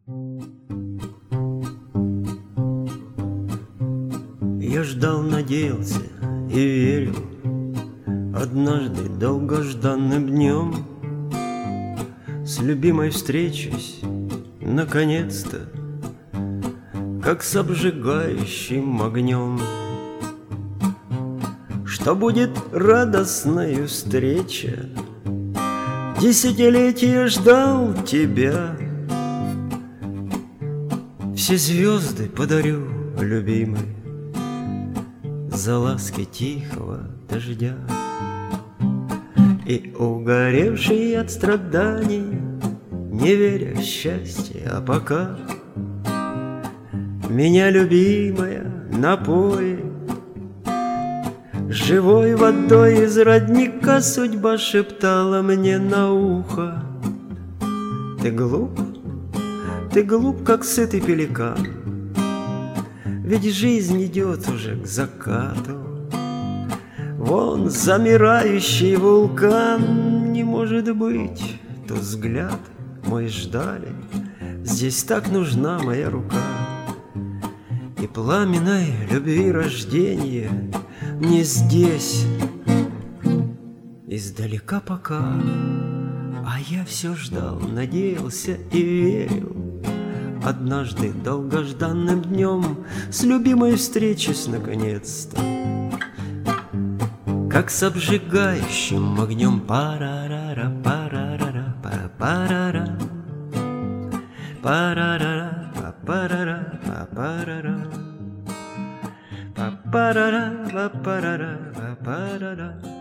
Я ждал, надеялся и верил однажды долгожданным днем с любимой встречусь наконец-то, как с обжигающим огнем. Что будет радостная встреча, десятилетия ждал тебя. Все звезды подарю, любимый, за ласки тихого дождя. И угоревший от страданий, не веря в счастье, а пока меня, любимая, напои живой водой из родника. Судьба шептала мне на ухо: ты глуп, как сытый пеликан, ведь жизнь идет уже к закату. Вон замирающий вулкан, не может быть, тот взгляд мой ждали. Здесь так нужна моя рука, и пламенной любви рождение не здесь, издалека пока. А я все ждал, надеялся и верил однажды долгожданным днем с любимой встречусь наконец-то, как с обжигающим огнем. Парарара, парарара, парара, парарара, парара, парара, парара, парара, парара.